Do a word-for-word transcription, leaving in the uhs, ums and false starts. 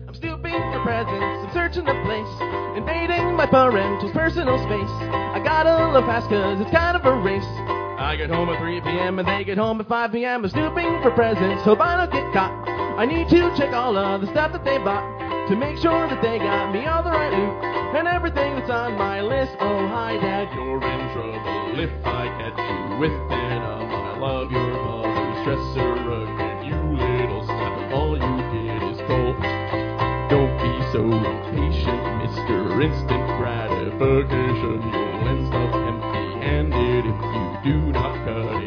I'm stooping for presents, I'm searching the place, invading my parental's personal space. I gotta love fast cause it's kind of a race. I get home at three p.m. and they get home at five p.m. I'm stooping for presents, hope I don't get caught. I need to check all of the stuff that they bought to make sure that they got me all the right loot and everything that's on my list. Oh, hi, Dad, you're in trouble if I catch you with an um. I love your mother's dresser again, you little snap. All you get is coal. Don't be so impatient, Mister Instant Gratification. You'll end up empty-handed if you do not cut